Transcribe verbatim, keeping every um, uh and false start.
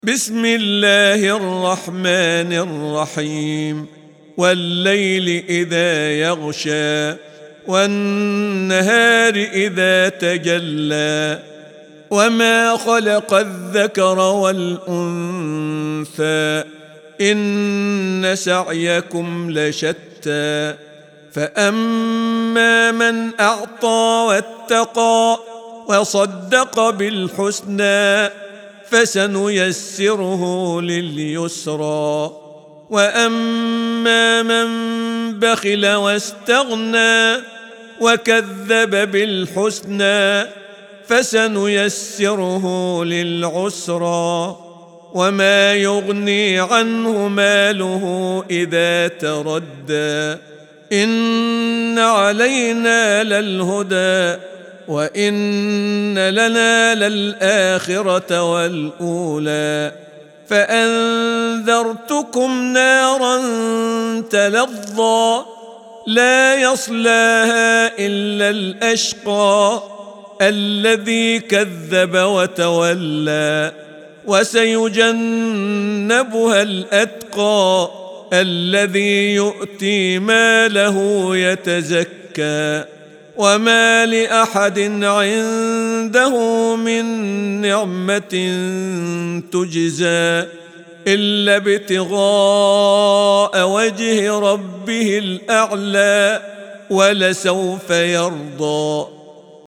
بسم الله الرحمن الرحيم. والليل إذا يغشى والنهار إذا تجلى وما خلق الذكر والأنثى إن سعيكم لشتى فأما من أعطى واتقى وصدق بالحسنى فسنيسره لليسرى وأما من بخل واستغنى وكذب بالحسنى فسنيسره للعسرى وما يغني عنه ماله إذا تردى إن علينا للهدى وإن لنا للآخرة والأولى فأنذرتكم نارا تلظى لا يصلاها إلا الأشقى الذي كذب وتولى وسيجنبها الأتقى الذي يؤتي ماله يتزكى وما لأحد عنده من نعمة تجزى إلا ابتغاء وجه ربه الأعلى ولسوف يرضى.